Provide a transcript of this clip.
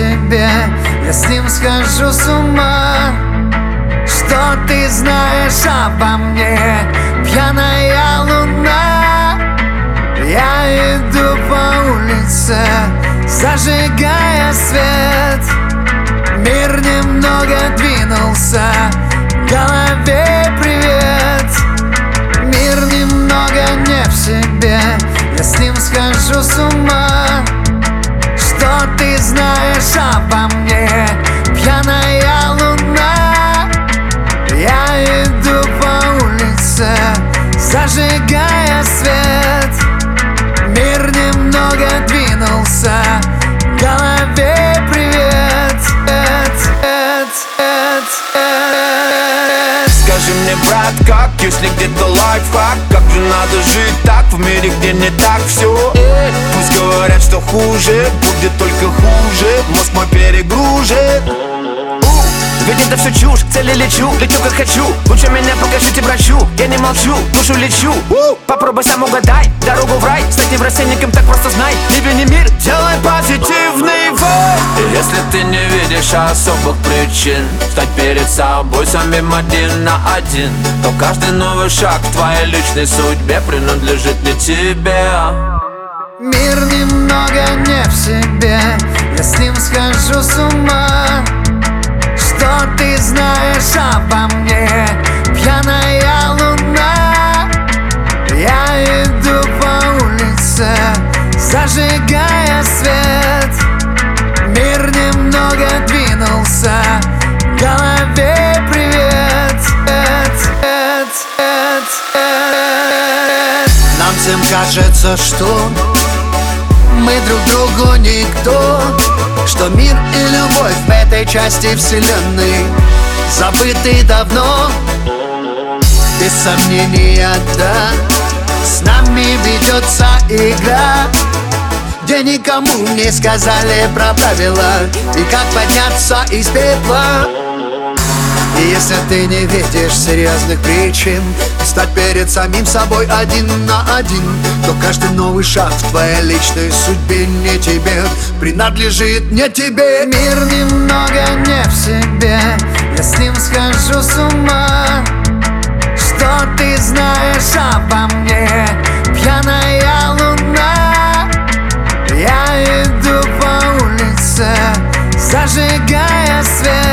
себе, я с ним схожу с ума. Что ты знаешь обо мне, пьяная луна? Я иду по улице, зажигая свет. Мир немного двинулся, голове привет. Мир немного не в себе, я с ним схожу с ума. Что ты знаешь обо мне, пьяная луна? Я иду по улице, зажигая свет. Мир немного двинулся, голове привет. Скажи мне, брат, как, если где-то лайфхак? Как же надо жить так, в мире, где не так все? Пусть говорят, что хуже, будет только хуже. Мозг мой перегружен. Ведь это все чушь, цели лечу как хочу. Лучше меня покажите врачу, я не молчу, душу лечу. Попробуй сам угадай, дорогу в рай. Стать неврастенником, так просто знай. Не вини мир, делай позитивный вайб. И если ты не видишь особых причин стать перед собой самим один на один, то каждый новый шаг в твоей личной судьбе принадлежит не тебе. Мир немного не в себе, я с ним схожу с ума. Что ты знаешь обо мне, пьяная луна? Я иду по улице, зажигая свет. Мир немного двинулся, голове привет. Нам всем кажется, что мы друг другу никто, что мир и любовь в этой части вселенной забыты давно. Без сомнения, да, с нами ведется игра, где никому не сказали про правила и как подняться из пепла. И если ты не видишь серьезных причин стать перед самим собой один на один, то каждый новый шаг в твоей личной судьбе не тебе принадлежит, не тебе. Мир немного не в себе, я с ним схожу с ума. Что ты знаешь обо мне, пьяная луна? Я иду по улице, зажигая свет.